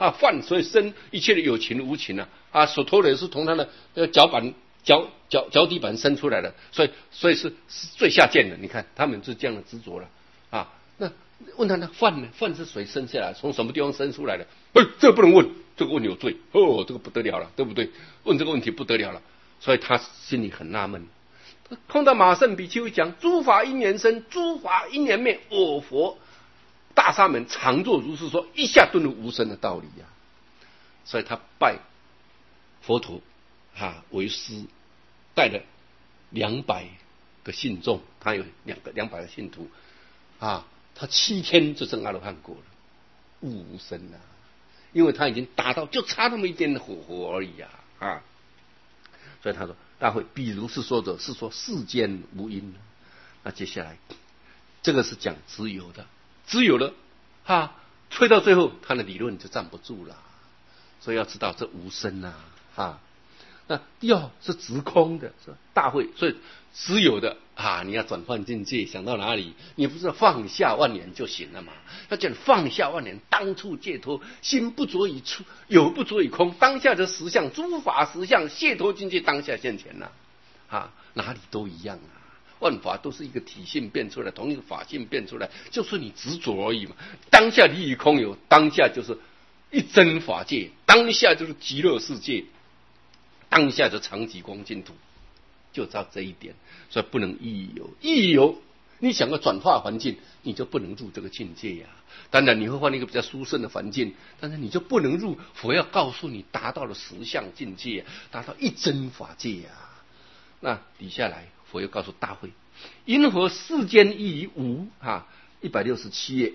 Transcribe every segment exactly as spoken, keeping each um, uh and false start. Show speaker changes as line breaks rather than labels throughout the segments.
啊，犯所以生一切的有情无情啊啊，手头人是从他的呃脚板脚脚脚底板生出来的，所以所以是是最下贱的。你看他们是这样的执着了啊。那问他呢，犯呢？犯是谁生下来？从什么地方生出来的？哎，这个不能问，这个问有罪哦，这个不得了了，对不对？问这个问题不得了了，所以他心里很纳闷。碰到马圣比丘讲，诸法因缘生，诸法因缘灭，我佛大沙门常作如是说，一下顿入无生的道理呀、啊。所以他拜佛陀啊为师，带了两百个信众，他有两个两百个信徒啊，他七天就证阿罗汉果了，悟无生啊，因为他已经达到，就差那么一点的火候而已啊啊。所以他说大会，比如是说者，是说世间无因。那接下来这个是讲自由的，自由了哈，推到最后他的理论就站不住了。所以要知道这无生啊哈。那第二是直空的，是大会，所以只有的啊，你要转换境界，想到哪里？你不是放下万年就行了嘛？要讲放下万年，当处解脱，心不着于处，有不着于空，当下的实相，诸法实相，解脱境界当下现前呐、啊，啊，哪里都一样啊，万法都是一个体性变出来，同一个法性变出来，就是你执着而已嘛。当下离于空有，当下就是一真法界，当下就是极乐世界。当下就常寂光净土，就知道这一点，所以不能意有。意有，你想要转化环境，你就不能入这个境界呀、啊。当然你会换一个比较殊胜的环境，但是你就不能入。佛要告诉你，达到了实相境界，达到一真法界呀、啊。那底下来，佛又告诉大会，因何世间亦无啊？一百六十七页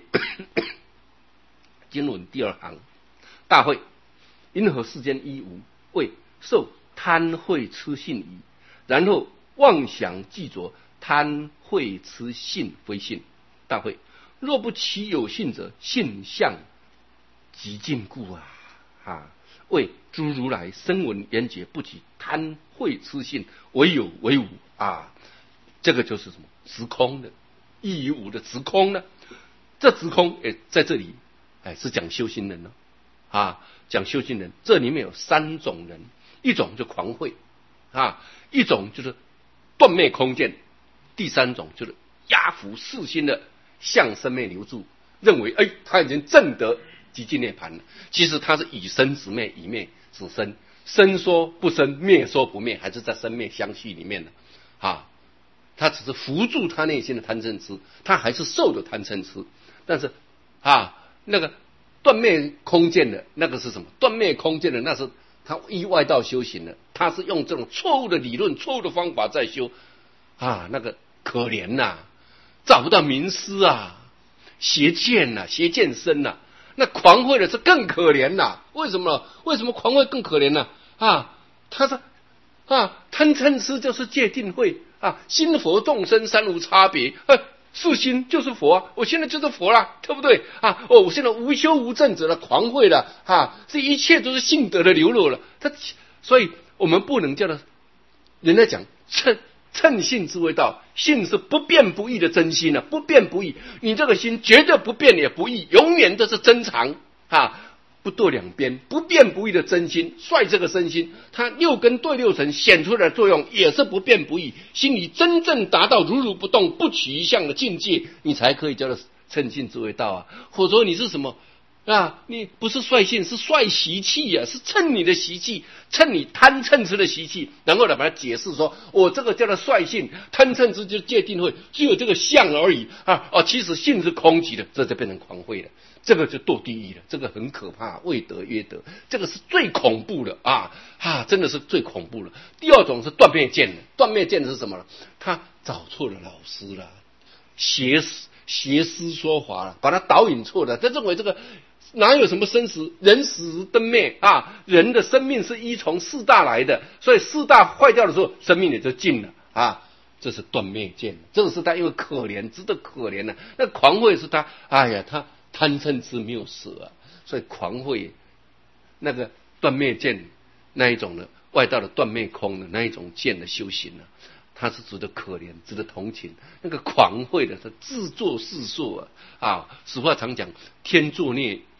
经文第二行，大会，因何世间亦无？为受贪慧痴信矣，然后妄想记着贪慧痴信非信。大会，若不其有信者，信相极尽故啊！啊，为诸如来声闻缘觉不起贪慧痴信，唯有唯无啊！这个就是什么？直空的，亦于无的直空呢？这直空诶，在这里哎是讲修行人呢啊，讲修行人，这里面有三种人。一种就狂慧啊，一种就是断灭空见，第三种就是压服世心的向生灭留住，认为哎他已经证得极尽涅槃了。其实他是以生止灭，以灭止生，生说不生，灭说不灭，还是在生灭相续里面的啊。他只是扶住他内心的贪嗔痴，他还是受的贪嗔痴，但是啊那个断灭空见的那个是什么？断灭空见的那是。他依外道修行了，他是用这种错误的理论、错误的方法在修啊，那个可怜呐、啊，找不到名师啊，邪见呐、啊，邪见深呐、啊。那狂慧的是更可怜呐、啊，为什么？为什么狂慧更可怜呢、啊？啊，他说啊，贪嗔痴就是戒定慧啊，心佛众生三无差别。啊是心就是佛、啊，我现在就是佛了，对不对啊？哦，我现在无修无证者了，狂慧了啊！这一切都是性德的流露了。他，所以我们不能叫他，人家讲称称性之谓道，性是不变不异的真心啊，不变不异。你这个心绝对不变也不异，永远都是真常啊。不堕两边，不变不异的真心，率这个身心，它六根对六尘显出来的作用也是不变不异。心里真正达到如如不动、不取一相的境界，你才可以叫做称性之谓道啊。否则你是什么啊？你不是率性，是率习气啊，是趁你的习气，趁你贪嗔痴的习气，然后来把它解释说，我、哦、这个叫做率性，贪嗔痴就是戒定慧，只有这个相而已啊。哦，其实性是空寂的，这就变成狂慧了。这个就堕地狱了，这个很可怕，未得曰得，这个是最恐怖的啊啊，真的是最恐怖了。第二种是断灭见的，断灭见的是什么呢？他找错了老师了，邪邪师说法了，把他导引错了，他认为这个哪有什么生死，人死灯灭啊，人的生命是依从四大来的，所以四大坏掉的时候，生命也就尽了啊。这是断灭见，这个是他因为可怜，值得可怜的、啊。那狂慧是他，哎呀，他。贪嗔痴没有舍啊，所以狂慧那个断灭见那一种的外道的断灭空的那一种见的修行呢、啊，它是值得可怜，值得同情。那个狂慧的是自作自受啊啊！俗话常讲天作孽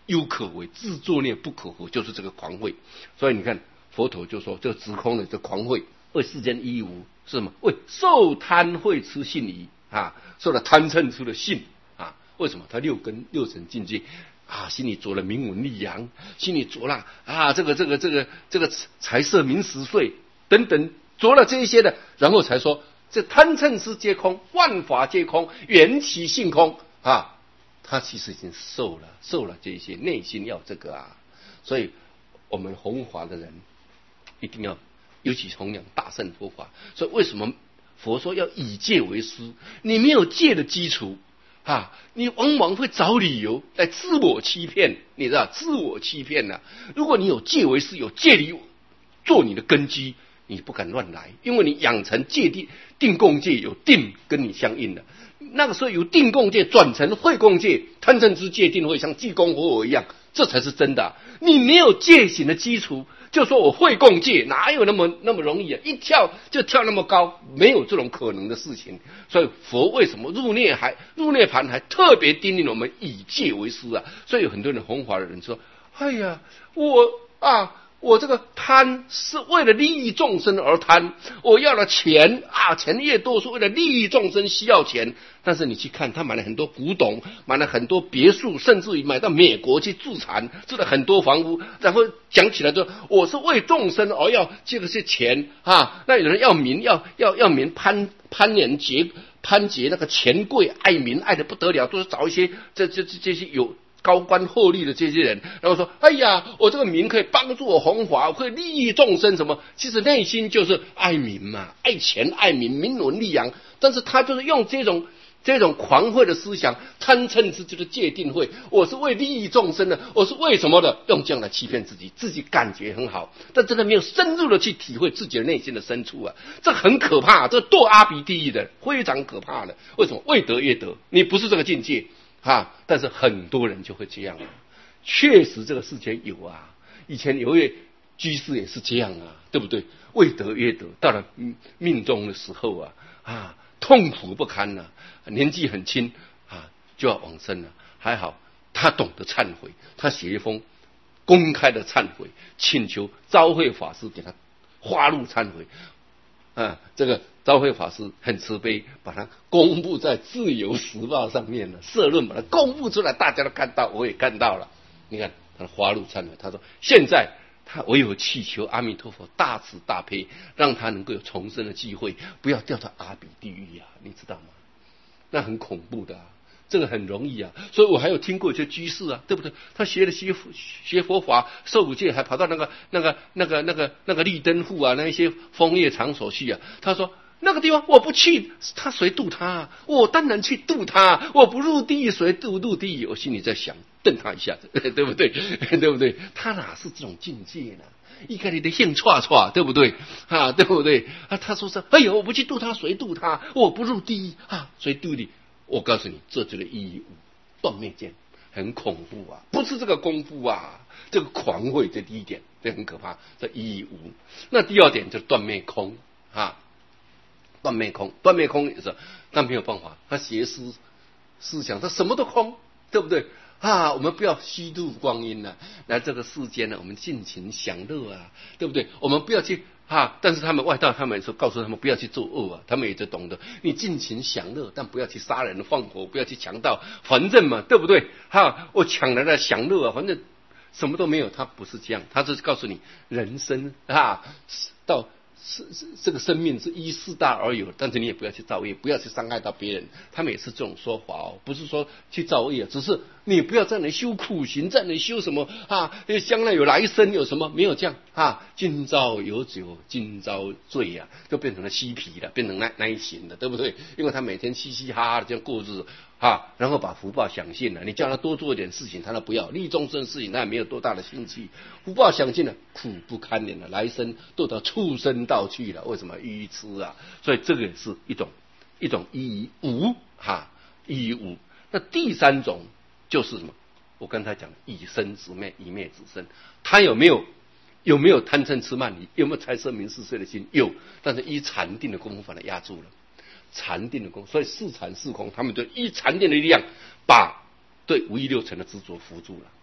忧可为，自作孽不可活，就是这个狂慧。所以你看佛陀就说这个直空的这狂慧为世间一无是什么？为受贪慧痴信疑啊，受了贪嗔痴的信啊。为什么？他六根六尘境界啊，心里着了名闻利养，心里着了啊这个这个这个这个财色名食睡等等着了这一些的，然后才说这贪嗔痴皆空，万法皆空，缘起性空啊。他其实已经受了受了这些，内心要这个啊。所以我们弘法的人一定要尤其弘扬大乘佛法。所以为什么佛说要以戒为师？你没有戒的基础啊，你往往会找理由来自我欺骗，你知道自我欺骗啊。如果你有戒为师，有戒理做你的根基，你不敢乱来，因为你养成戒定定共戒，有定跟你相应的。那个时候由定共戒转成慧共戒，贪嗔痴戒定慧像济公活我一样，这才是真的啊。你没有戒行的基础，就说我慧共戒，哪有那么那么容易啊？一跳就跳那么高，没有这种可能的事情。所以佛为什么入涅还入涅盘还特别叮咛我们以戒为师啊？所以有很多人弘法的人说：“哎呀，我啊。”我这个贪是为了利益众生而贪，我要了钱啊，钱越多是为了利益众生需要钱。但是你去看，他买了很多古董，买了很多别墅，甚至于买到美国去住产，住了很多房屋，然后讲起来说我是为众生而要这个些钱啊。那有人要名，要要要名攀攀连结攀结那个钱贵，爱名爱得不得了，都是找一些这这这这些有高官厚利的这些人，然后说：“哎呀，我这个名可以帮助我弘法，可以利益众生，什么？其实内心就是爱名嘛，爱钱爱名，名闻利养。但是他就是用这种这种狂慧的思想，贪嗔痴就是戒定慧。我是为利益众生的，我是为什么的？用这样来欺骗自己，自己感觉很好，但真的没有深入的去体会自己的内心的深处啊，这很可怕，这堕阿鼻地狱的，非常可怕的。为什么？未得越得，你不是这个境界。”啊！但是很多人就会这样啊，确实这个世界有啊。以前有一位居士也是这样啊，对不对？未得约得，到了命中的时候啊，啊，痛苦不堪呐、啊，年纪很轻啊，就要往生了。还好他懂得忏悔，他写一封公开的忏悔，请求昭慧法师给他花路忏悔。啊，这个昭慧法师很慈悲，把它公布在《自由时报》上面了，社论把它公布出来，大家都看到，我也看到了。你看他的花路忏悔，他说现在他唯有祈求阿弥陀佛大慈大悲，让他能够有重生的机会，不要掉到阿鼻地狱啊，你知道吗？那很恐怖的啊。这个很容易啊，所以我还有听过一些居士啊，对不对？他学了学学佛法，受五戒，还跑到那个那个那个那个那个绿灯户啊，那一些风月场所去啊。他说那个地方我不去，他谁渡他啊？我当然去渡他，我不入地狱，谁渡入地狱？我心里在想，瞪他一下子，对不对？对不对？他哪是这种境界呢？一看你的性歘歘，对不对啊？对不对啊？他说是，哎呦，我不去渡他，谁渡他？我不入地狱啊，谁渡你？我告诉你，这就是一无断灭见，很恐怖啊！不是这个功夫啊，这个狂慧，这第一点，这很可怕。这一无，那第二点就是断灭空啊，断灭空，断灭空也是，但没有办法，他邪思思想，他什么都空，对不对啊？我们不要虚度光阴了、啊，来这个世间呢、啊，我们尽情享乐啊，对不对？我们不要去。啊！但是他们外道，他们说告诉他们不要去作恶啊，他们也就懂得，你尽情享乐，但不要去杀人放火，不要去强盗，反正嘛，对不对？哈，我抢来了享乐啊，反正什么都没有，他不是这样，他是告诉你，人生啊，到是是这个生命是依四大而有，但是你也不要去造业，不要去伤害到别人。他们也是这种说法哦，不是说去造业，只是你不要在那修苦行，在那修什么啊？将来有来生有什么？没有这样啊！今朝有酒今朝醉呀、啊，就变成了嬉皮了，变成那那一型的，对不对？因为他每天嘻嘻哈哈的这样过日子啊，然后把福报享尽了。你叫他多做一点事情，他都不要；利众生事情，他也没有多大的兴趣。福报享尽了，苦不堪言了，来生都到畜生道去了。为什么愚痴啊？所以这个也是一种一种一无哈一无。那第三种就是什么？我刚才讲以身之灭，以灭之身，他有没有有没有贪嗔痴慢疑？有没有财色名食睡的心？有，但是依禅定的功夫把它压住了。禅定的功，所以四禅四空，他们就依禅定的力量，把对无一六尘的执着扶住了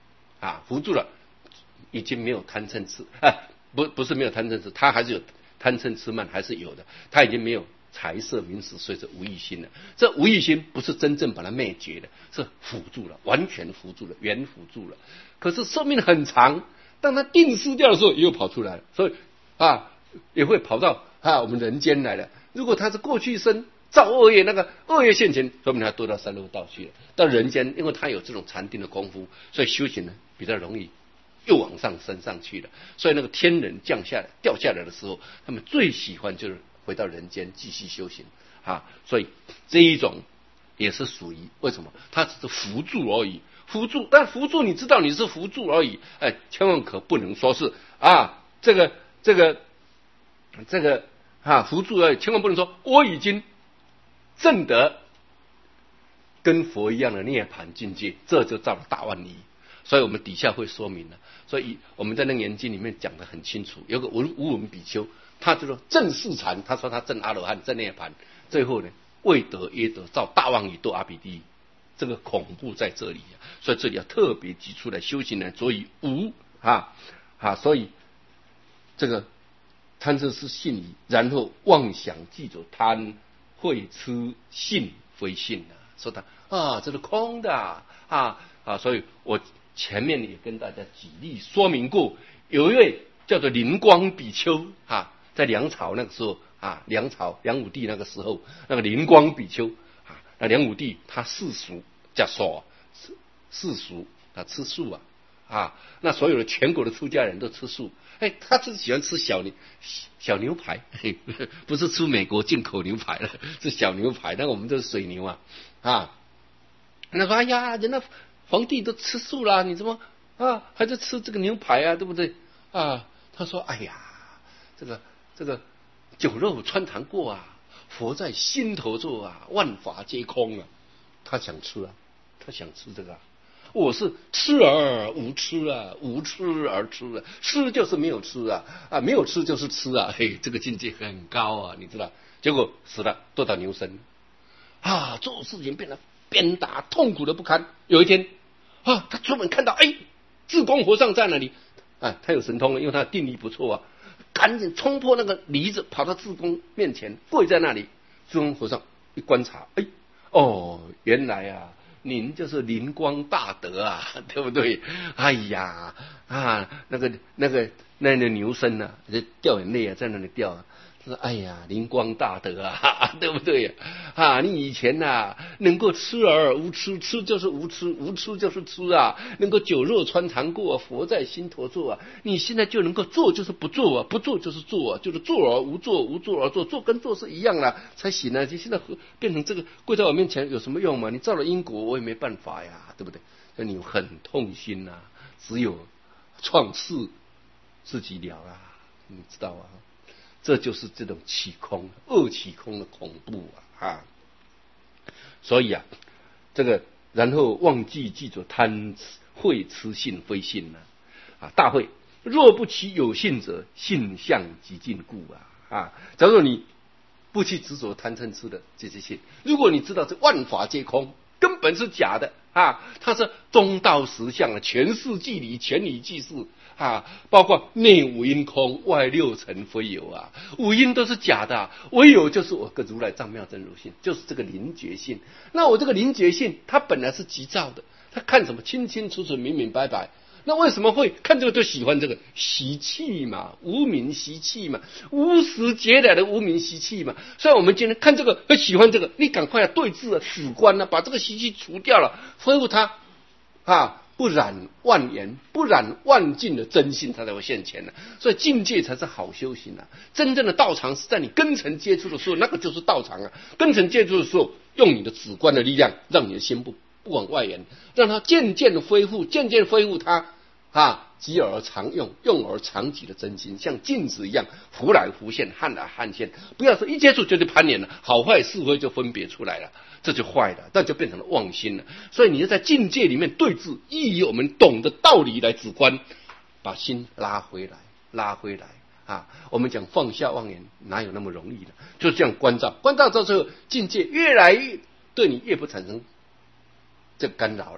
啊，扶助了，已经没有贪嗔痴啊，不不是没有贪嗔痴，他还是有贪嗔痴慢还是有的，他已经没有财色名食睡是无欲心了。这无欲心不是真正把它灭绝的，是辅助了，完全辅助了，原辅助了。可是寿命很长，当他定失掉的时候，又跑出来了，所以啊，也会跑到啊我们人间来了。如果他是过去生造恶业，那个恶业现前，说明他堕到三恶道去了。到人间，因为他有这种禅定的功夫，所以修行呢比较容易又往上升上去了。所以那个天人降下来掉下来的时候，他们最喜欢就是回到人间继续修行啊。所以这一种也是属于为什么？它只是辅助而已，辅助，但辅助你知道你是辅助而已，哎，千万可不能说是啊，这个这个这个啊辅助而已，千万不能说我已经证得跟佛一样的涅槃境界，这就造了大万疑。所以我们底下会说明了，所以我们在那个研经里面讲得很清楚。有个无无闻比丘，他就说证四禅，他说他证阿罗汉，证涅槃，最后呢未得耶得造大妄语堕阿鼻地狱，这个恐怖在这里啊！所以这里要特别提出来，修行人所以无啊啊，所以这个贪嗔是信疑，然后妄想记着贪会痴信非信啊，说他啊这是空的啊啊，所以我前面也跟大家举例说明过，有一位叫做灵光比丘啊，在梁朝那个时候啊，梁朝梁武帝那个时候，那个灵光比丘啊，那梁武帝他世俗叫说世世俗他吃素啊啊，那所有的全国的出家人都吃素，哎，他就是喜欢吃小牛小牛排，嘿不是吃美国进口牛排了，是小牛排，那我们这是水牛啊啊。那说哎呀，人家皇帝都吃素啦，你怎么啊还在吃这个牛排啊，对不对啊？他说哎呀，这个这个酒肉穿肠过啊，佛在心头坐啊，万法皆空啊。他想吃啊，他想吃这个啊。我是吃而无吃啊，无吃而吃啊，吃就是没有吃啊，啊没有吃就是吃啊，嘿，这个境界很高啊，你知道？结果死了，堕到牛身啊，做事情变得鞭打，痛苦的不堪。有一天啊，他出门看到，哎，智公和尚在那里啊，他有神通了，因为他的定力不错啊，赶紧冲破那个篱子，跑到智公面前，跪在那里。智公和尚一观察，哎，哦，原来啊。您就是灵光大德啊，对不对？哎呀啊，那个那个那个牛身啊，掉眼泪啊，在那里掉啊。他说：“哎呀，灵光大德啊，对不对啊？你以前啊，能够吃而无吃，吃就是无吃，无吃就是吃啊，能够酒肉穿肠过，佛在心头坐啊。你现在就能够做，就是不做啊，不做就是做啊，就是做而无做，无做而做，做跟做是一样啦，才行啊。你现在变成这个跪在我面前有什么用嘛？你造了因果，我也没办法呀，对不对？那你很痛心呐、啊，只有创世自己了啊，你知道啊？”这就是这种起空恶起空的恐怖啊！啊所以啊，这个然后忘记记住贪会痴信非信呢啊！大会若不其有信者，信相即尽故啊！啊，假如你不去执着贪嗔痴的这些信，如果你知道这万法皆空，根本是假的啊！它是中道实相啊，全是即理，全理即是。啊，包括内五阴空，外六尘非有啊，五阴都是假的、啊，唯有就是我个如来藏妙真如性，就是这个灵觉性。那我这个灵觉性，它本来是急躁的，它看什么清清楚楚、明明白白。那为什么会看这个就喜欢这个习气嘛？无明习气嘛，无始劫来的无明习气嘛。所以我们今天看这个，会喜欢这个，你赶快要对治啊，死关啊，把这个习气除掉了，恢复它啊。不染万言，不染万境的真心，它才会现前呢、啊。所以境界才是好修行啊！真正的道场是在你根尘接触的时候，那个就是道场啊！根尘接触的时候，用你的止观的力量，让你的心不不往外延，让它渐渐的恢复，渐渐恢复它啊，急而常用，用而常己的真心，像镜子一样浮来浮现，撼来撼现。不要说一接触就去攀缘了，好坏是非就分别出来了。这就坏了，那就变成了妄心了。所以你要在境界里面对治，依以我们懂的道理来止观，把心拉回来，拉回来啊！我们讲放下妄言，哪有那么容易的？就这样关照，关照到最后，境界越来越对你越不产生这干扰了，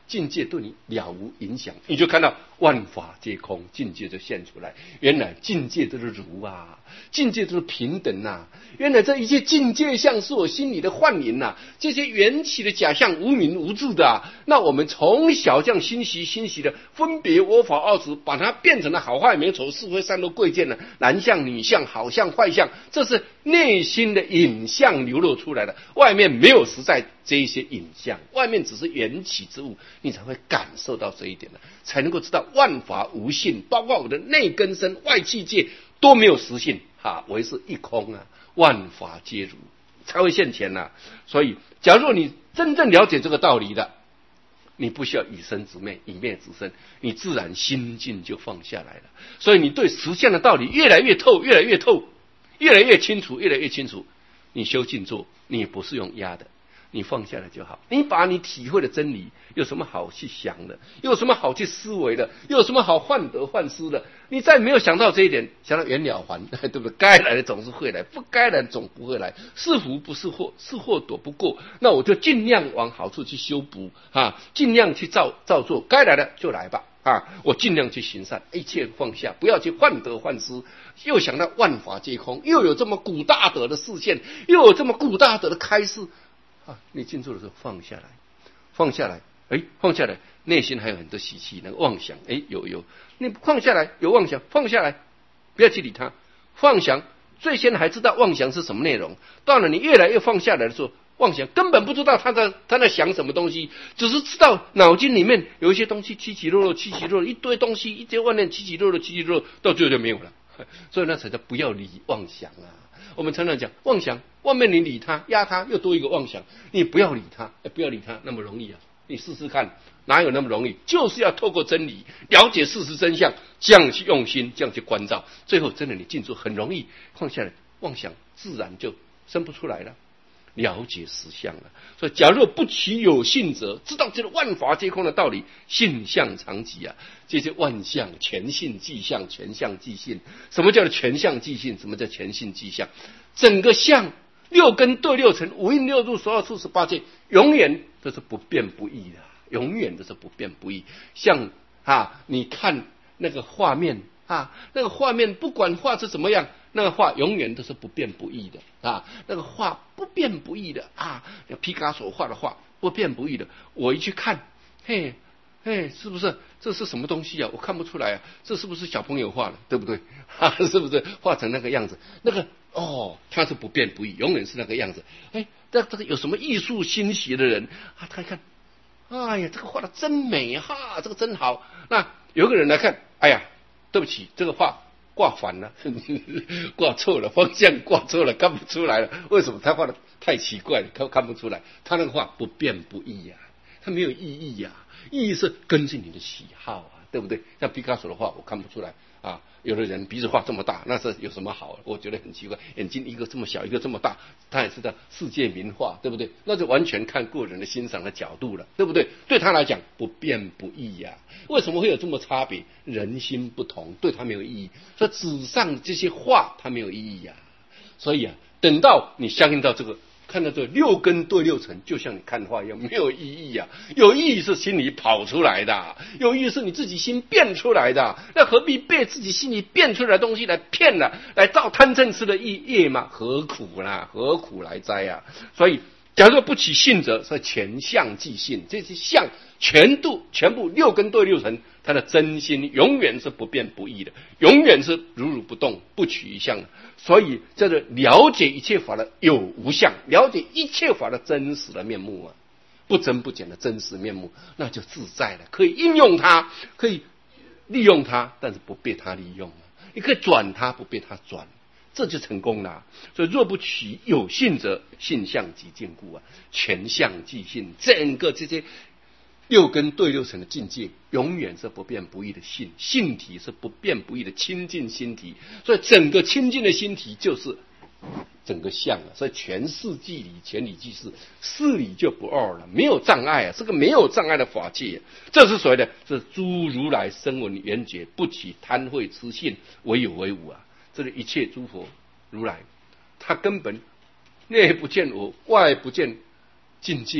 境界对你了无影响，你就看到万法皆空，境界就现出来。原来境界都是如啊，境界都是平等啊。原来这一切境界相是我心里的幻影啊，这些缘起的假象无名无助的啊。那我们从小这样欣喜欣喜的分别我法二执，把它变成了好坏美丑是非善恶贵贱的男相女相好相坏相，这是内心的影像流露出来的，外面没有实在这一些影像，外面只是缘起之物，你才会感受到这一点的，才能够知道万法无性，包括我的内根身外气界都没有实性啊，唯是一空啊，万法皆如，才会现前啊。所以假如你真正了解这个道理的，你不需要以身直面以灭直身，你自然心境就放下来了。所以你对实相的道理越来越透越来越透，越来越清楚越来越清楚。你修静坐你不是用压的，你放下来就好。你把你体会的真理有什么好去想的，有什么好去思维的，有什么好患得患失的？你再没有想到这一点，想到缘了还，对不对？该来的总是会来，不该来的总不会来，是福不是祸，是祸躲不过。那我就尽量往好处去修补啊，尽量去照照做，该来的就来吧啊！我尽量去行善，一切放下，不要去患得患失。又想到万法皆空，又有这么古大德的视线，又有这么古大德的开示啊！你静坐的时候放下来，放下来，哎，放下来，内心还有很多习气，那个妄想，哎，有有，你放下来，有妄想，放下来，不要去理它。妄想最先还知道妄想是什么内容，到了你越来越放下来的时候，妄想根本不知道他在他在想什么东西，只是知道脑筋里面有一些东西起起落落，起起落落，一堆东西，一堆万念起起落落，起起落落，到最后就没有了。所以那才叫不要理妄想啊！我们常常讲妄想，外面你理它压它，又多一个妄想，你不要理它，不要理它，那么容易啊？你试试看，哪有那么容易？就是要透过真理了解事实真相，这样去用心，这样去关照，最后真的你进入很容易放下来，妄想自然就生不出来了。了解实相了，所以假若不起有信者，知道这个万法皆空的道理，性相常寂啊！这些万象全性即相，全相即性。什么叫做全相即性？什么叫全性即相？整个相六根对六尘，五蕴六入，所有处十八界，永远都是不变不异的，永远都是不变不异。像啊，你看那个画面啊，那个画面不管画是怎么样。那个画永远都是不变不异的啊，那个画不变不异的啊，皮卡索画的画不变不异的，我一去看，嘿，嘿，是不是这是什么东西啊？我看不出来啊，这是不是小朋友画的，对不对？啊，是不是画成那个样子？那个哦，它是不变不异，永远是那个样子。哎，这这个有什么艺术欣喜的人啊？他一看，哎呀，这个画的真美哈，这个真好。那有个人来看，哎呀，对不起，这个画挂反了，挂错了，方向挂错了，看不出来了。为什么？他画的太奇怪了，看看不出来。他那个画不变不异呀、啊，它没有意义呀、啊，意义是根据你的喜好啊，对不对？像毕加索的画，我看不出来啊。有的人鼻子画这么大，那是有什么好？我觉得很奇怪。眼睛一个这么小，一个这么大，他也是在世界名画，对不对？那就完全看个人的欣赏的角度了，对不对？对他来讲不变不异呀、啊。为什么会有这么差别？人心不同，对他没有意义。所以纸上这些画它没有意义呀、啊。所以啊，等到你相信到这个。看到这六根对六尘，就像你看画一样，没有意义啊！有意义是心里跑出来的，有意义是你自己心变出来的。那何必被自己心里变出来的东西来骗了，来造贪嗔痴的业嘛？何苦啦？何苦来哉啊？所以，假如不起信者，是全相即性，这些相全度全部六根对六尘，他的真心永远是不变不异的，永远是如如不动，不取一相的。所以这个了解一切法的有无相，了解一切法的真实的面目啊，不增不减的真实面目，那就自在了，可以应用它，可以利用它，但是不被它利用了。你可以转它，不被它转，这就成功了。所以若不取有信者，性相即坚固啊，全相即性，整个这些六根对六尘的境界，永远是不变不异的性，性体是不变不异的清净心体，所以整个清净的心体就是整个相啊。所以全事即理，全理即事，事理就不二了，没有障碍啊，是个没有障碍的法界、啊。这是所谓的，是诸如来声闻缘觉，不起贪恚痴信，唯有为无啊。这个一切诸佛如来，他根本内不见我，外不见境界。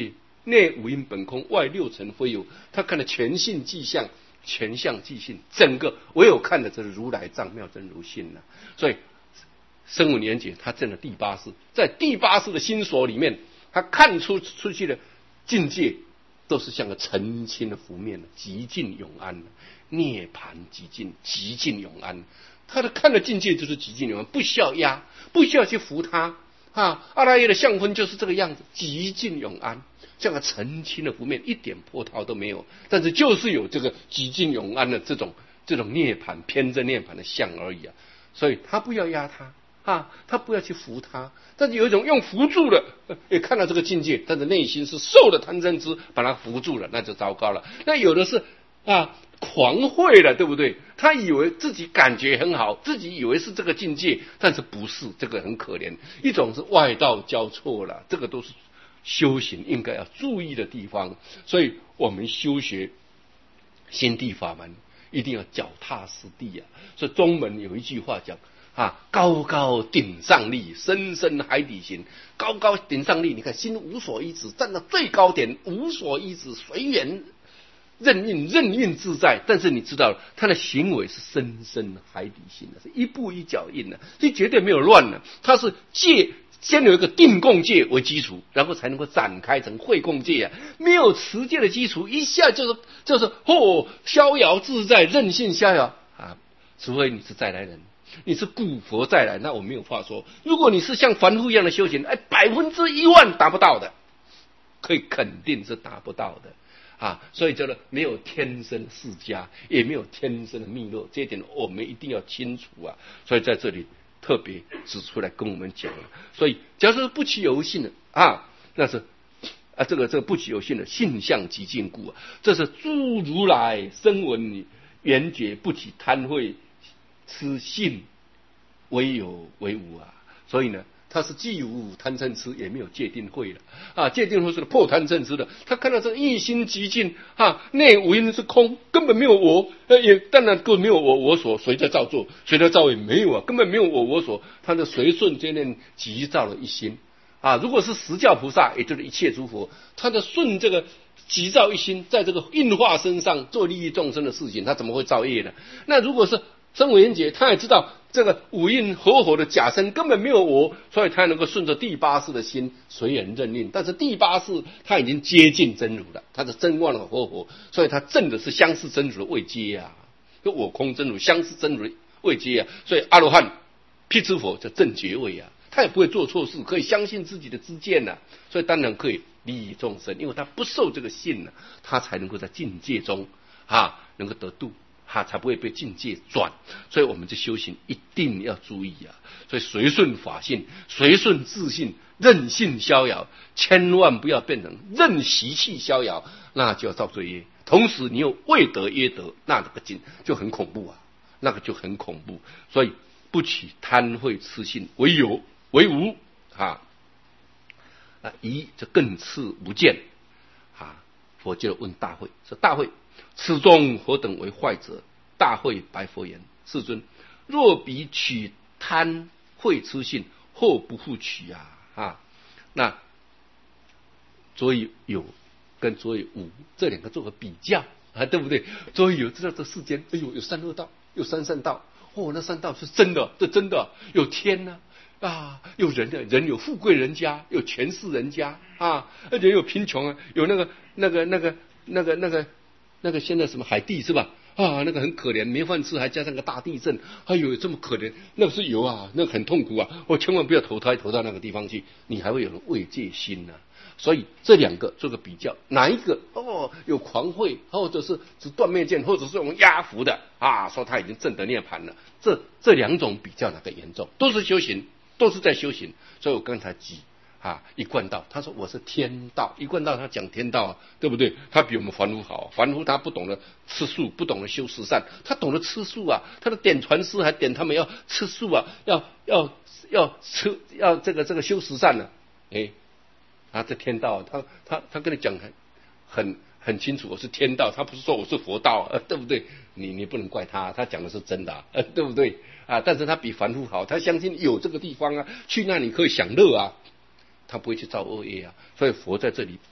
内五阴本空，外六尘非有。他看的全性即相，全相即性，整个唯有看的这是如来藏妙真如性了、啊。所以声闻缘觉他证了第八识，在第八识的心所里面，他看出出去的境界都是像个澄清的湖面，极尽永安，涅槃极尽，极尽永安。他的看的境界就是极尽永安，不需要压，不需要去扶他啊。阿赖耶的相分就是这个样子，极尽永安，像个澄清的湖面，一点波涛都没有，但是就是有这个极尽永安的这种这种涅槃偏真涅槃的相而已啊。所以他不要压他啊，他不要去扶他，但是有一种用扶住了，也看到这个境界，但是内心是受了贪嗔痴把他扶住了，那就糟糕了。那有的是啊狂慧了，对不对？他以为自己感觉很好，自己以为是这个境界，但是不是，这个很可怜。一种是外道交错了，这个都是修行应该要注意的地方。所以我们修学心地法门一定要脚踏实地啊。所以中门有一句话讲啊，高高顶上立，深深海底行。高高顶上立，你看心无所依止，站到最高点，无所依止，随缘任运，任运自在。但是你知道他的行为是深深海底行的，是一步一脚印的，所以绝对没有乱的。他是戒，先有一个定共戒为基础，然后才能够展开成慧共戒啊。没有持戒的基础，一下就是就是哦，逍遥自在，任性逍遥啊。除非你是再来人，你是古佛再来，那我没有话说。如果你是像凡夫一样的修行，哎，百分之一万达不到的，可以肯定是达不到的啊。所以叫做没有天生的释迦，也没有天生的弥勒，这一点我们一定要清楚啊。所以在这里特别指出来跟我们讲了。所以假如说不起有性的啊，那是啊这个这个不起有性的性相极尽故啊，这是诸如来声闻缘觉不起贪慧痴性，唯有为无啊。所以呢，他是既无贪嗔痴，也没有戒定慧了啊。戒定慧是破贪嗔痴的，他看到这一心极尽啊，内五阴是空，根本没有我，也当然更没有我我所，谁在造作，谁在造也没有啊，根本没有我我所，他的随顺这念急躁了一心啊。如果是十教菩萨，也就是一切诸佛，他的顺这个急躁一心，在这个应化身上做利益众生的事情，他怎么会造业呢？那如果是声闻缘觉，他也知道这个五蕴合合的假身根本没有我，所以他能够顺着第八识的心随缘任运。但是第八识他已经接近真如了，他的真妄合合，所以他证的是相似真如的位阶啊，跟我空真如相似真如的位阶啊。所以阿罗汉辟支佛叫正觉位啊，他也不会做错事，可以相信自己的知见呐、啊，所以当然可以利益众生，因为他不受这个信呢、啊，他才能够在境界中啊能够得度。他才不会被境界转，所以我们这修行一定要注意啊！所以随顺法性，随顺自性，任性逍遥，千万不要变成任习气逍遥，那就要造罪业。同时你又未得耶得，那这个境就很恐怖啊，那个就很恐怖。所以不起贪慧痴性，唯有为无啊！啊，一就更次无见啊！佛就问大会说：“大会。”此中何等为坏者？大会白佛言：世尊，若彼取贪慧痴性，后不复取啊！啊，那所以有跟所以无这两个做个比较啊，对不对？所以有知道这世间，哎呦，有三恶道，有三善道，哦，那三道是真的，这真的有天呢、啊。啊，有人的人有富贵人家，有权势人家啊，而且有贫穷啊，有那个那个那个那个那个。那个现在什么海地是吧？啊，那个很可怜，没饭吃，还加上个大地震，哎呦，这么可怜，那个是有啊，那个很痛苦啊！我千万不要投胎投到那个地方去，你还会有人慰藉心呢、啊。所以这两个做个比较，哪一个哦有狂慧，或者是只断灭见，或者是用压服的啊，说他已经证得涅槃了，这这两种比较哪个严重？都是修行，都是在修行。所以我刚才举。啊，一贯道，他说我是天道，一贯道他讲天道、啊，对不对？他比我们凡夫好，凡夫他不懂得吃素，不懂得修十善，他懂得吃素啊，他的点传师还点他们要吃素啊，要要要吃要这个这个修十善呢、啊，哎，啊这天道，他他他跟你讲很很很清楚，我是天道，他不是说我是佛道、啊，对不对？你你不能怪他，他讲的是真的、啊，对不对？啊，但是他比凡夫好，他相信有这个地方啊，去那里可以享乐啊。他不会去造恶业啊，所以佛在这里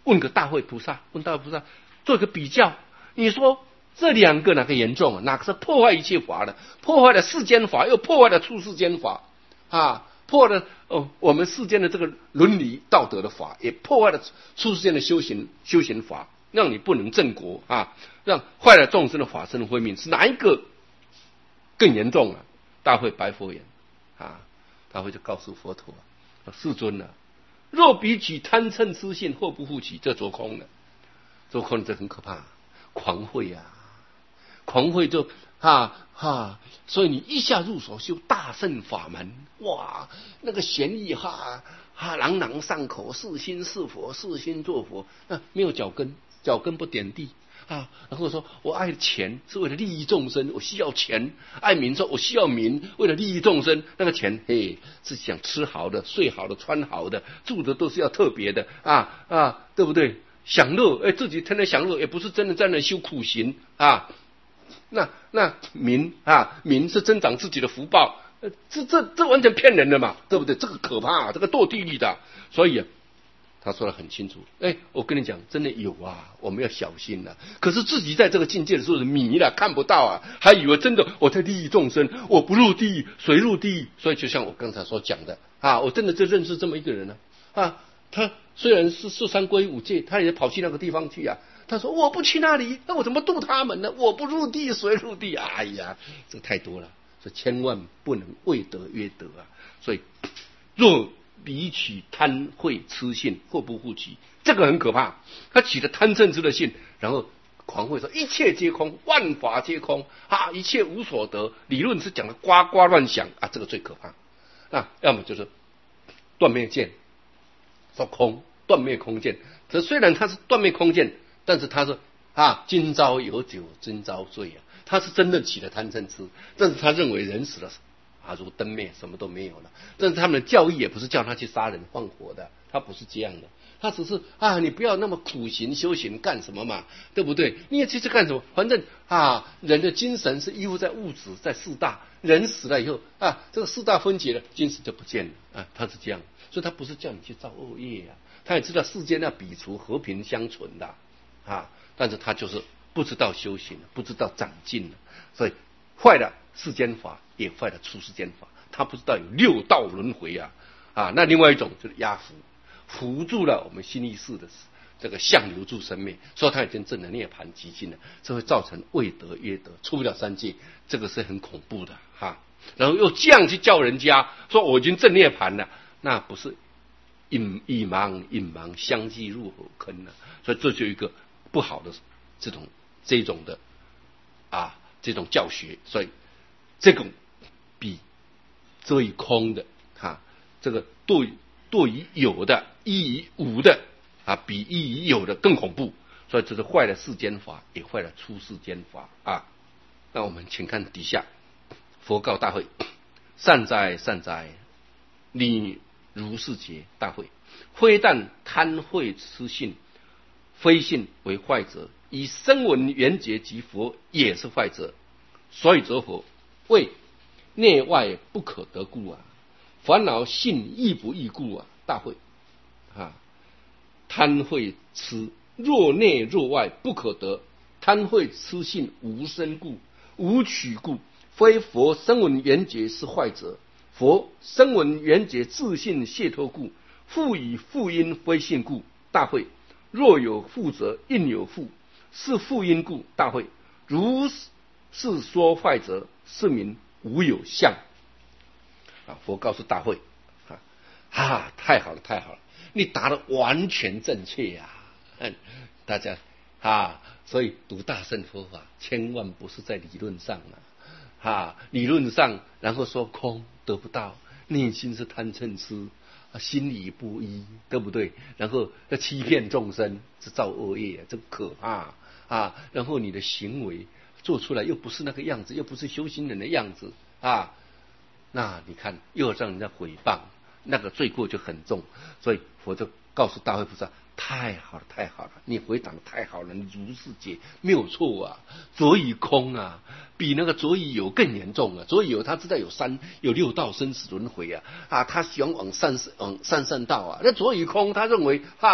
问个大会菩萨，问大会菩萨做一个比较，你说这两个哪个严重啊？哪个是破坏一切法的？破坏了世间法，又破坏了出世间法啊！破坏了哦我们世间的这个伦理道德的法，也破坏了出世间的修行修行法，让你不能正国啊！让坏了众生的法身慧命，是哪一个更严重啊？大会白佛言啊，大会就告诉佛陀啊，世尊啊，若比起贪嗔痴信，或不复起，这着空了。着空这很可怕，狂慧啊，狂慧就哈哈，所以你一下入手修大乘法门，哇，那个玄义哈哈朗朗上口，是心是佛，是心做佛，那没有脚跟，脚跟不点地啊。然后说我爱钱是为了利益众生，我需要钱；爱民说我需要民，为了利益众生。那个钱嘿是想吃好的、睡好的、穿好的，住的都是要特别的啊啊，对不对？享乐，哎，自己天天享乐，也不是真的在那修苦行啊。那那民啊，民是增长自己的福报，呃，这这这完全骗人的嘛，对不对？这个可怕、啊，这个堕地狱的。所以、啊、他说得很清楚，哎，我跟你讲，真的有啊，我们要小心了、啊。可是自己在这个境界的时候是迷了，看不到啊，还以为真的我在利益众生，我不入地狱，谁入地狱？所以就像我刚才所讲的啊，我真的就认识这么一个人呢 啊, 啊，他虽然是受三皈五戒，他也跑去那个地方去啊。他说我不去那里，那我怎么度他们呢？我不入地，谁入地？哎呀，这太多了，所以千万不能为得约得啊！所以若比起贪恚痴信，或不复起，这个很可怕。他起了贪嗔痴的信，然后狂会说一切皆空，万法皆空啊，一切无所得。理论是讲的呱呱乱想啊，这个最可怕。那要么就是断灭见，说空断灭空见。这虽然他是断灭空见，但是他说啊，今朝有酒今朝醉啊，他是真的起了贪嗔痴，但是他认为人死了啊如灯灭，什么都没有了。但是他们的教义也不是叫他去杀人放火的，他不是这样的，他只是啊，你不要那么苦行修行干什么嘛，对不对？你也去去干什么？反正啊，人的精神是依附在物质，在四大，人死了以后啊，这个四大分解了，精神就不见了啊，他是这样，所以他不是叫你去造恶业啊，他也知道世间要彼除和平相存的。啊！但是他就是不知道修行，不知道长进了，所以坏了世间法，也坏了出世间法。他不知道有六道轮回啊！啊，那另外一种就是压伏，扶住了我们心意识的这个相留住生灭，所以他已经证了涅槃极尽了，这会造成未得约得，出不了三界，这个是很恐怖的哈、啊。然后又这样去叫人家说我已经证涅槃了，那不是隐隐盲隐盲相继入火坑了，所以这就一个不好的这种这种的啊这种教学，所以这种比遮于空的啊，这个对对于有的依于无的啊，比依于有的更恐怖，所以这是坏了世间法，也坏了出世间法啊。那我们请看底下，佛告大会：善哉善哉，你如是劫大会，非但贪恚痴信非信为坏者，以声闻缘觉及佛也是坏者。所以则佛为内外不可得故啊，烦恼信亦不异故啊。大会啊，贪恚痴若内若外不可得，贪恚痴信无生故，无取故，非佛声闻缘觉是坏者。佛声闻缘觉自信解脱故，复以复因非信故。大会若有复则应有复，是复因故。大会如是说坏者，是名无有相啊。佛告诉大会啊，啊太好了太好了，你答得完全正确呀、啊嗯！大家啊，所以读大乘佛法千万不是在理论上啊，啊理论上然后说空得不到，内心是贪嗔痴。心理不一，对不对？然后要欺骗众生，是造恶业，这可怕啊！然后你的行为做出来又不是那个样子，又不是修行人的样子啊，那你看又让人家诽谤，那个罪过就很重。所以佛就告诉大会菩萨：太好了，太好了，你回答的太好了，你如是解没有错啊。着于空啊，比那个着于有更严重啊。着于有他知道有三有六道生死轮回啊，啊，他喜欢往善往善善道啊。那着于空，他认为啊，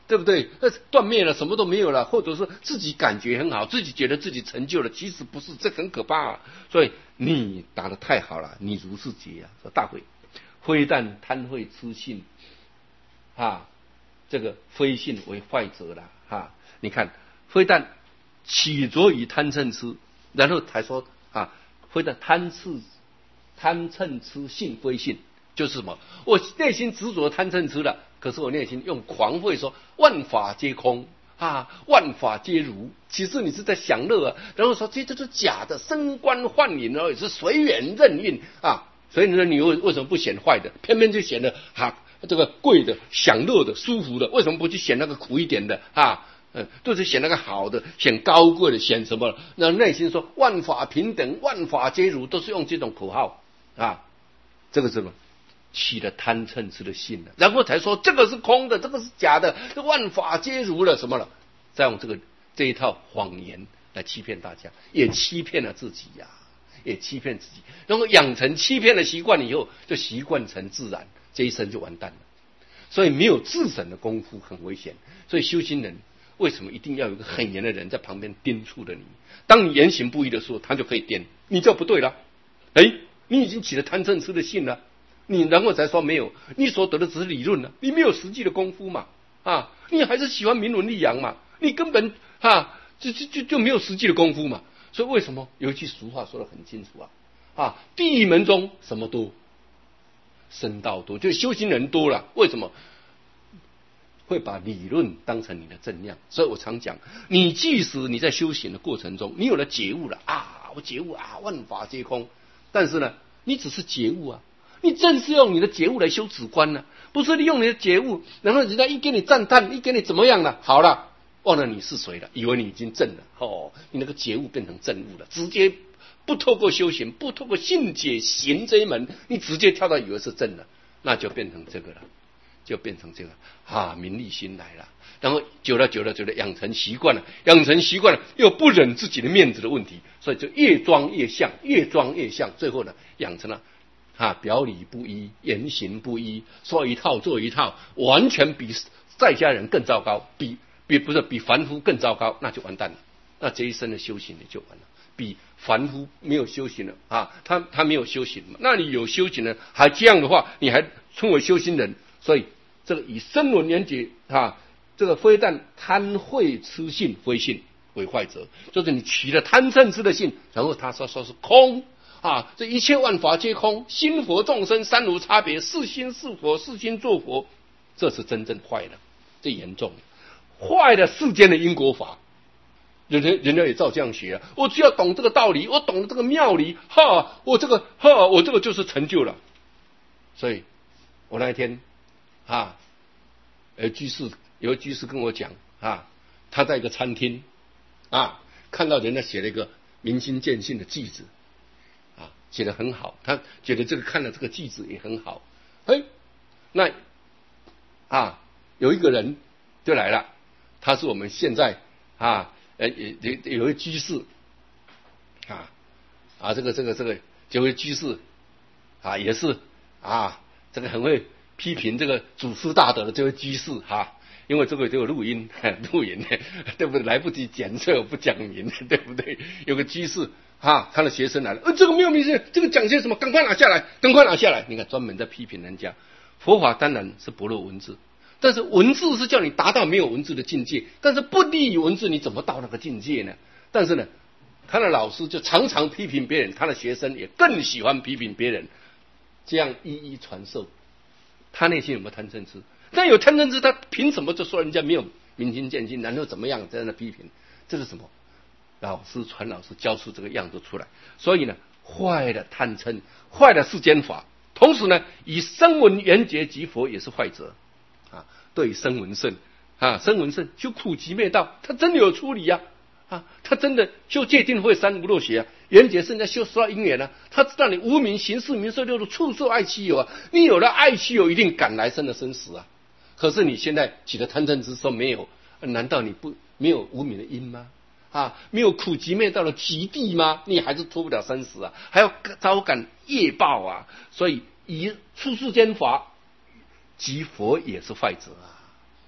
对不对？呃，断灭了，什么都没有了，或者是自己感觉很好，自己觉得自己成就了，其实不是，这很可怕啊。所以你打得太好了，你如是劫啊！说大会，非但贪慧痴信，啊，这个非信为坏则了啊！你看，非但起着于贪嗔痴，然后才说啊，非但贪痴、贪嗔痴信非信，就是什么？我内心执着贪嗔痴了。可是我内心用狂慧说万法皆空啊，万法皆如，其实你是在享乐啊。然后说这这是假的，升官幻影而已，是随缘任运啊。所以呢，你为为什么不选坏的，偏偏就选了哈这个贵的、享乐的、舒服的？为什么不去选那个苦一点的啊？嗯，都是选那个好的，选高贵的，选什么？那内心说万法平等，万法皆如，都是用这种口号啊。这个是什么？起了贪嗔痴的心了，然后才说这个是空的，这个是假的，这万法皆如了什么了？再用这个这一套谎言来欺骗大家，也欺骗了自己呀、啊，也欺骗自己。然后养成欺骗的习惯以后，就习惯成自然，这一生就完蛋了。所以没有自省的功夫很危险。所以修行人为什么一定要有一个很严的人在旁边叮囑着你？当你言行不一的时候，他就可以颠，你就不对了。哎，你已经起了贪嗔痴的性了。你然后才说没有，你所得的只是理论了，你没有实际的功夫嘛，啊，你还是喜欢名闻利养嘛，你根本啊就就就就没有实际的功夫嘛。所以为什么有一句俗话说得很清楚啊，啊，闭门中什么多，僧道多，就修行人多了。为什么会把理论当成你的正量？所以我常讲，你即使你在修行的过程中，你有了觉悟了啊，我觉悟啊，万法皆空，但是呢，你只是觉悟啊。你正是用你的觉悟来修止观呢、啊，不是利用你的觉悟，然后人家一给你赞叹，一给你怎么样了？好了，忘了你是谁了，以为你已经正了，哦，你那个觉悟变成正悟了，直接不透过修行，不透过信解行这一门，你直接跳到以为是正了，那就变成这个了，就变成这个啊，名利心来了，然后久了久了久了养成习惯了，养成习惯了又不忍自己的面子的问题，所以就越装越像，越装越像，最后呢养成了。啊，表里不一，言行不一，说一套做一套，完全比在家人更糟糕，比比不是比凡夫更糟糕，那就完蛋了。那这一生的修行也就完了。比凡夫没有修行了啊，他他没有修行嘛，那你有修行呢，还这样的话，你还称为修行人？所以这个以声闻缘觉啊，这个非但贪慧痴信非信为坏则，就是你起了贪嗔痴的性，然后他说说是空。啊，这一切万法皆空，心佛众生三无差别，是心是佛，是心作佛，这是真正坏的，最严重的，坏的世间的因果法，人家人家也照这样学啊。我只要懂这个道理，我懂了这个妙理，哈，我这个哈，我这个就是成就了。所以，我那一天啊，呃，居士有个居士跟我讲啊，他在一个餐厅啊，看到人家写了一个明心见性的句子。写得很好，他觉得这个看了这个句子也很好，哎，那啊有一个人就来了，他是我们现在啊呃有有位居士啊啊这个这个这个这位居士啊也是啊这个很会批评这个祖师大德的这位居士哈、啊，因为这个就有录音录音对不对？来不及检测不讲明对不对？有个居士。啊，他的学生来了，呃，这个没有明显，这个讲些什么？赶快拿下来，赶快拿下来！你看，专门在批评人家。佛法当然是不落文字，但是文字是叫你达到没有文字的境界，但是不利于文字，你怎么到那个境界呢？但是呢，他的老师就常常批评别人，他的学生也更喜欢批评别人，这样一一传授。他内心有没有贪嗔痴？但有贪嗔痴，他凭什么就说人家没有明心见性，然后怎么样在那批评？这是什么？老师传老师教出这个样子出来，所以呢，坏的贪嗔，坏的世间法，同时呢，以声闻缘觉即佛也是坏者啊。对声闻圣啊，声闻圣修苦集灭道，他真的有出离呀 啊, 啊，他真的修戒定慧三无漏学啊。缘觉圣在修十二因缘啊，他知道你无明行识名色六路触受爱妻有啊，你有了爱妻有，一定赶来生的生死啊。可是你现在起了贪嗔痴说没有，难道你不没有无明的因吗？啊，没有苦集灭道的极地吗？你还是脱不了生死啊，还要招感业报啊！所以以出世间法即佛也是坏者啊，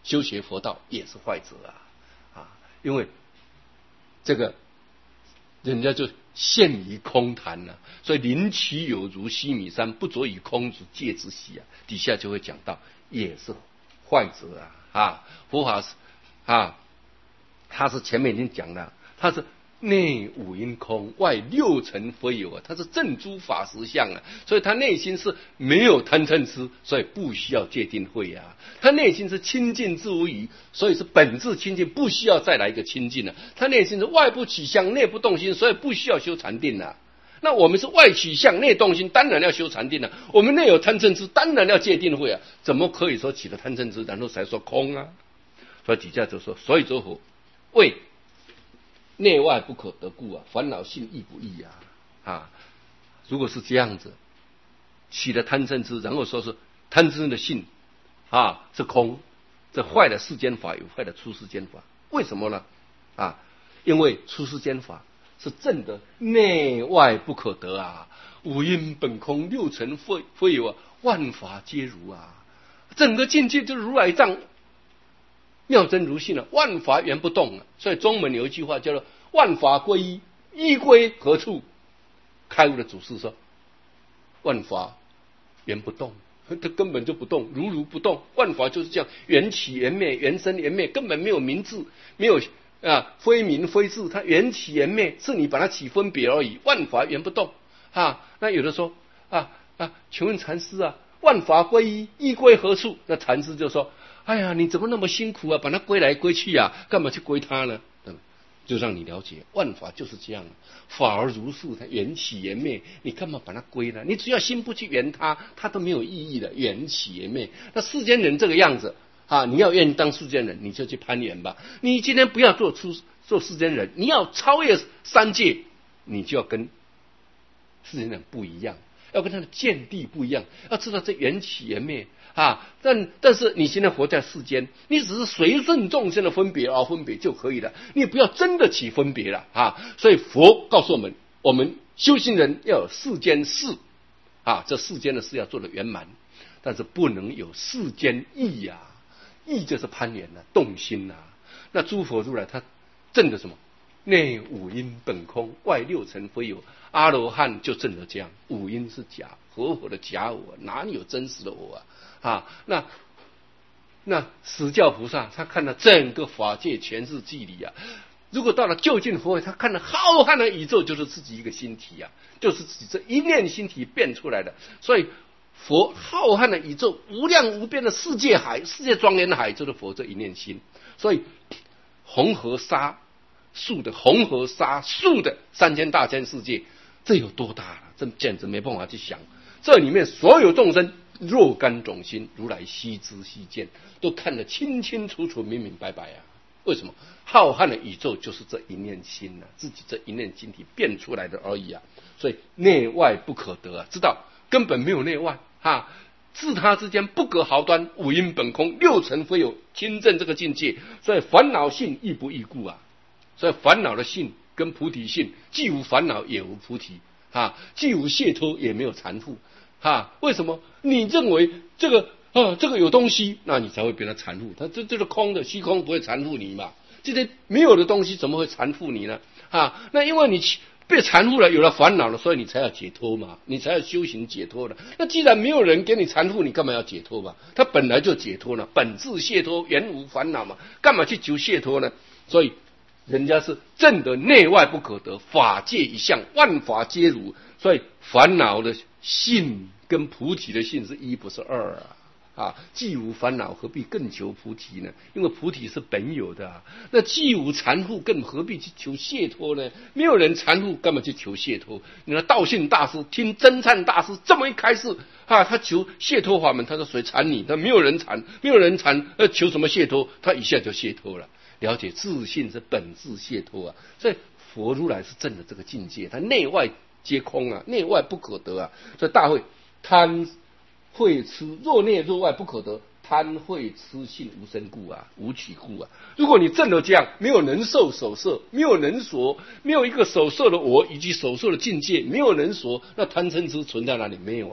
修学佛道也是坏者啊啊！因为这个人家就陷于空谈了、啊，所以临其有如须弥山，不着于空之戒之息啊。底下就会讲到，也是坏者啊啊！佛法是啊，他是前面已经讲了，他是内五阴空，外六尘非有啊，他是正诸法实相啊，所以他内心是没有贪嗔痴，所以不需要戒定慧啊。他内心是清净自无余，所以是本质清净，不需要再来一个清净了、啊。他内心是外不起相，内不动心，所以不需要修禅定啊。那我们是外起相，内动心，当然要修禅定了、啊。我们内有贪嗔痴，当然要戒定慧啊。怎么可以说起了贪嗔痴，然后才说空啊？所以底下就说，所以说佛为内外不可得故啊，烦恼性亦不异啊啊！如果是这样子，起了贪嗔痴，然后说是贪嗔的性啊是空，这坏了世间法，有坏了出世间法。为什么呢？啊，因为出世间法是正的内外不可得啊，五阴本空，六尘非非有啊，万法皆如啊，整个境界就是如来藏。妙真如性啊，万法原不动啊，所以中文有一句话叫做“万法归一，一归何处？”开悟的祖师说：“万法原不动，它根本就不动，如如不动。万法就是这样，缘起缘灭，缘生缘灭，根本没有名字，没有啊，非名非字，它缘起缘灭，是你把它起分别而已。万法原不动啊。那有的说啊啊，请问禅师啊，万法归一，一归何处？那禅师就说。哎呀，你怎么那么辛苦啊？把它归来归去啊，干嘛去归它呢？就让你了解，万法就是这样，法而如是，它缘起缘灭，你干嘛把它归呢？你只要心不去缘它，它都没有意义的。缘起缘灭，那世间人这个样子啊，你要愿意当世间人，你就去攀缘吧。你今天不要做出做世间人，你要超越三界，你就要跟世间人不一样。要跟他的见地不一样，要知道这缘起缘灭啊！但但是你现在活在世间，你只是随顺众生的分别而分别就可以了，你不要真的起分别了啊！所以佛告诉我们，我们修行人要有世间事啊，这世间的事要做得圆满，但是不能有世间意呀、啊，意就是攀缘啊，动心啊。那诸佛如来他证的什么？内五阴本空，外六尘非有。阿罗汉就证得这样，五阴是假，活活的假我，哪里有真实的我啊？啊，那那释教菩萨他看了整个法界全是寂理啊。如果到了究竟佛位，他看了浩瀚的宇宙，就是自己一个心体啊，就是自己这一念心体变出来的。所以佛浩瀚的宇宙，无量无边的世界海，世界庄严的海，就是佛这一念心。所以红河沙数的红河沙数的三千大千世界。这有多大了？这简直没办法去想。这里面所有众生若干种心，如来悉知悉见，都看得清清楚楚、明明白白啊！为什么？浩瀚的宇宙就是这一念心啊，自己这一念心体变出来的而已啊！所以内外不可得啊，知道根本没有内外哈，自他之间不隔毫端，五阴本空，六尘非有，亲证这个境界。所以烦恼性亦不异故啊！所以烦恼的性。跟菩提性，既无烦恼也无菩提啊，既无解脱也没有缠缚啊。为什么？你认为这个啊这个有东西，那你才会被它缠缚。它这这是空的，虚空不会缠缚你嘛？这些没有的东西怎么会缠缚你呢？啊，那因为你被缠缚了，有了烦恼了，所以你才要解脱嘛，你才要修行解脱的。那既然没有人给你缠缚，你干嘛要解脱嘛？它本来就解脱了，本质解脱，原无烦恼嘛，干嘛去求解脱呢？所以。人家是正的内外不可得，法界一相，万法皆如。所以烦恼的性跟菩提的性是一，不是二啊！啊，既无烦恼，何必更求菩提呢？因为菩提是本有的啊。那既无缠缚，更何必去求解脱呢？没有人缠缚，干嘛去求解脱？你看道信大师听真忏大师这么一开示啊，他求解脱法门，他说谁缠你？他没有人缠，没有人缠，呃，求什么解脱？他一下就解脱了。了解自信是本质解脱啊，所以佛如来是证的这个境界，他内外皆空啊，内外不可得啊。所以大会贪慧痴，若内若外不可得，贪慧痴性无生故啊，无起故啊。如果你证了这样，没有能受守摄，没有能所，没有一个守摄的我以及守摄的境界，没有能所，那贪嗔痴存在哪里？没有啊。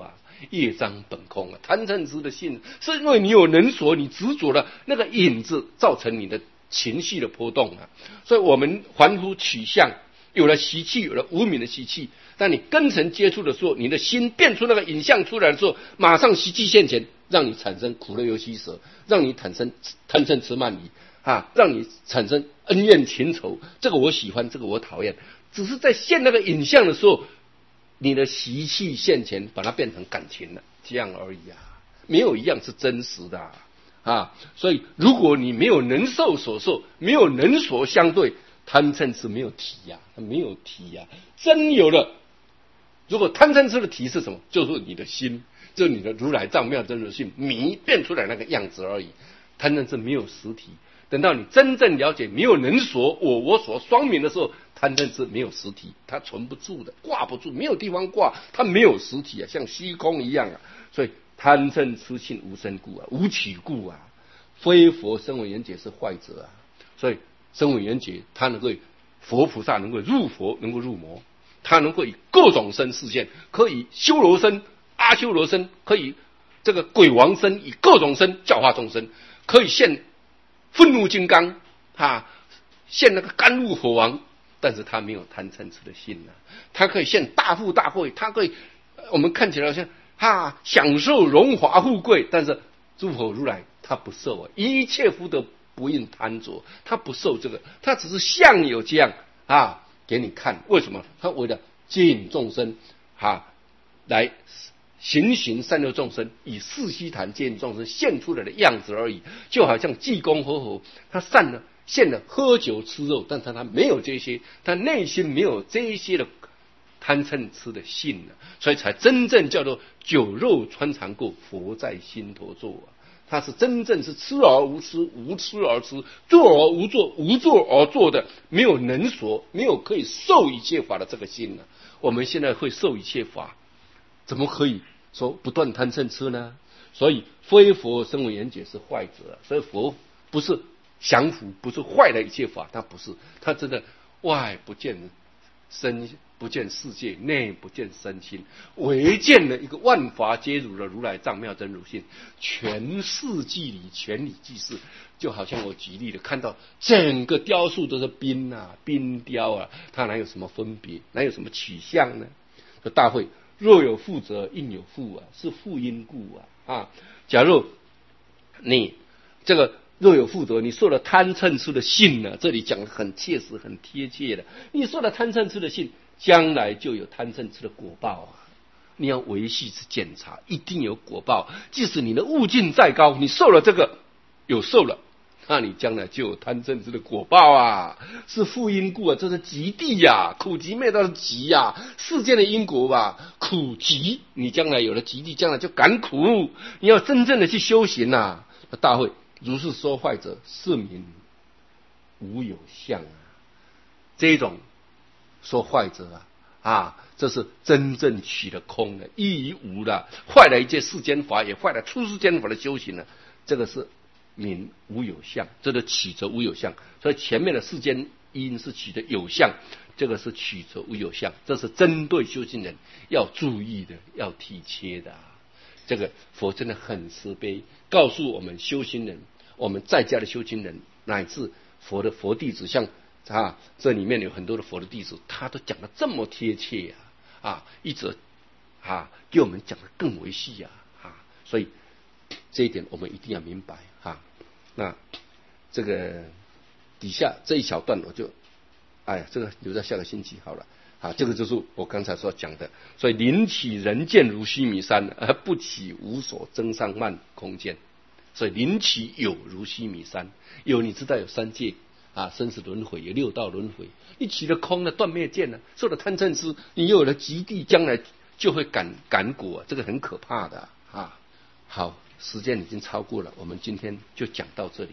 业障本空啊。贪嗔痴的性，是因为你有能所，你执着了那个影子，造成你的情绪的波动啊。所以我们凡夫取向，有了习气，有了无明的习气，当你根尘接触的时候，你的心变出那个影像出来的时候，马上习气现前，让你产生苦乐忧喜舍，让你产生贪嗔痴慢疑啊，让你产生恩怨情仇，这个我喜欢，这个我讨厌。只是在现那个影像的时候，你的习气现前，把它变成感情了，这样而已啊，没有一样是真实的 啊, 啊。所以，如果你没有能受所受，没有能所相对，贪嗔痴没有题呀、啊，没有题呀、啊。真有了，如果贪嗔痴的题是什么？就是你的心，就是你的如来藏妙真如性迷变出来那个样子而已。贪嗔痴没有实体。等到你真正了解没有能所我我所双明的时候，贪嗔痴没有实体，它存不住的，挂不住，没有地方挂，它没有实体啊，像虚空一样啊。所以贪嗔痴性无生故啊，无起故啊，非佛声闻缘觉是坏者啊。所以声闻缘觉，它能够佛菩萨能够入佛，能够入魔，它能够以各种身示现，可以修罗身、阿修罗身，可以这个鬼王身，以各种身教化众生，可以现愤怒金刚啊，现那个甘露火王，但是他没有贪嗔痴的心啊，他可以现大富大贵，他可以我们看起来好像啊享受荣华富贵，但是诸佛如来他不受啊，一切福德不应贪着，他不受这个，他只是相有这样啊给你看，为什么？他为了接引众生啊来行行善乐众生，以四悉檀接引众生现出来的样子而已，就好像济公活佛，他善了现了喝酒吃肉，但是他没有这些，他内心没有这些的贪嗔痴的性呢，所以才真正叫做酒肉穿肠过，佛在心头坐啊。他是真正是吃而无吃，无吃而吃，做而无做，无做而做的，没有能所，没有可以受一切法的这个心呢。我们现在会受一切法，怎么可以说不断贪嗔痴呢？所以非佛声闻缘觉是坏者，所以佛不是降伏，不是坏的一切法，他不是，他真的外不见身，不见世界，内不见身心，唯见了一个万法皆如的如来藏妙真如性，全视即理，全理即是。就好像我举例的，看到整个雕塑都是冰啊，冰雕啊，它哪有什么分别，哪有什么取向呢？这大会若有复则应有复啊，是复因故啊啊！假如你这个若有复则，你受了贪嗔痴的性呢，这里讲的很切实、很贴切的。你受了贪嗔痴的性，将来就有贪嗔痴的果报啊！你要维系去检查，一定有果报。即使你的悟境再高，你受了这个，有受了，那你将来就有贪嗔痴的果报啊！是复因故啊，这是极地呀、啊，苦集灭道的集呀、啊，世间的因果吧，苦集，你将来有了极地，将来就感苦。你要真正的去修行呐、啊，大会如是说坏者，是名无有相啊。这种说坏者啊啊，这是真正取了空的，一于无的，坏了一切世间法，也坏了出世间法的修行了。这个是名无有相，这个取则无有相。所以前面的世间因是取得有相，这个是取则无有相，这是针对修行人要注意的，要体切的、啊。这个佛真的很慈悲，告诉我们修行人，我们在家的修行人，乃至佛的佛弟子，像啊这里面有很多的佛的弟子，他都讲得这么贴切啊啊，一直啊给我们讲得更为细啊啊，所以这一点我们一定要明白啊。那这个底下这一小段我就哎呀，这个留在下个星期好了。啊，这个就是我刚才所讲的，所以临起人见如须弥山，而不起无所增上慢空间。所以临起有如须弥山，有你知道有三界啊，生死轮回，有六道轮回。你起了空了，断灭见了，受了贪嗔痴，你有了极地，将来就会感感果、啊，这个很可怕的啊。好，时间已经超过了，我们今天就讲到这里。